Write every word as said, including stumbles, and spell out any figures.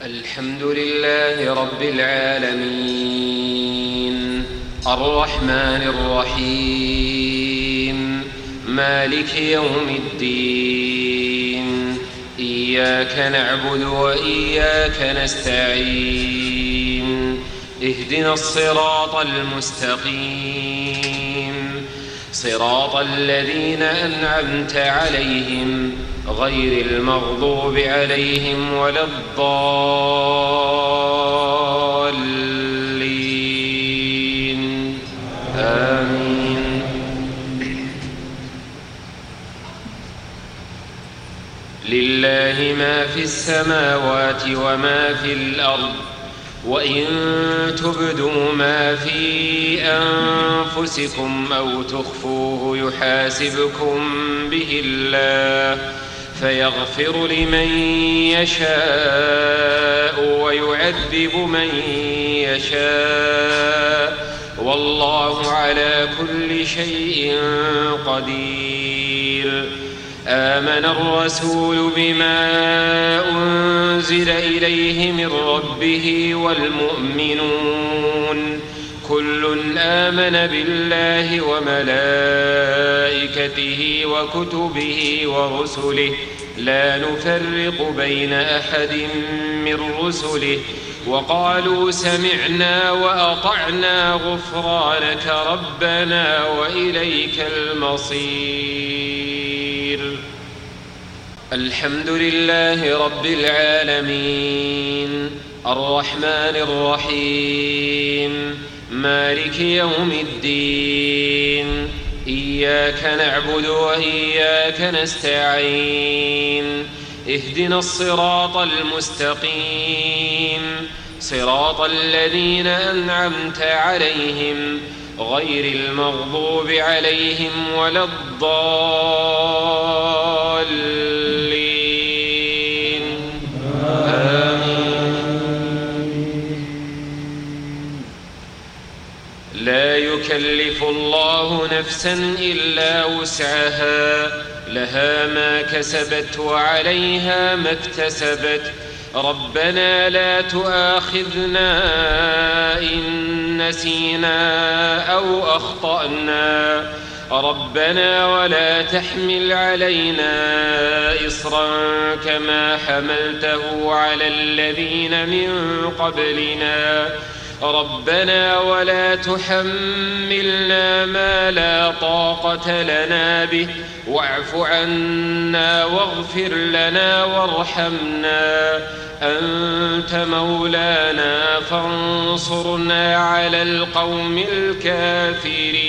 الحمد لله رب العالمين الرحمن الرحيم مالك يوم الدين إياك نعبد وإياك نستعين اهدنا الصراط المستقيم صراط الذين أنعمت عليهم غير المغضوب عليهم ولا الضالين آمين. لله ما في السماوات وما في الأرض وإن تبدوا ما في أنفسكم أو تخفوه يحاسبكم به الله فيغفر لمن يشاء ويعذب من يشاء والله على كل شيء قدير. آمن الرسول بما أنزل إليه من ربه والمؤمنون كل آمن بالله وملائكته وكتبه ورسله لا نفرق بين أحد من رسله وقالوا سمعنا وأطعنا غفرانك ربنا وإليك المصير. الحمد لله رب العالمين الرحمن الرحيم مالك يوم الدين إياك نعبد وإياك نستعين اهدنا الصراط المستقيم صراط الذين أنعمت عليهم غير المغضوب عليهم ولا الضالين آمين. لا يكلف الله نفسا إلا وسعها لها ما كسبت وعليها ما اكتسبت ربنا لا تؤاخذنا إن نسينا أو أخطأنا ربنا ولا تحمل علينا إصرا كما حملته على الذين من قبلنا ربنا ولا تحملنا ما لا طاقة لنا به واعف عنا واغفر لنا وارحمنا أنت مولانا فانصرنا على القوم الكافرين.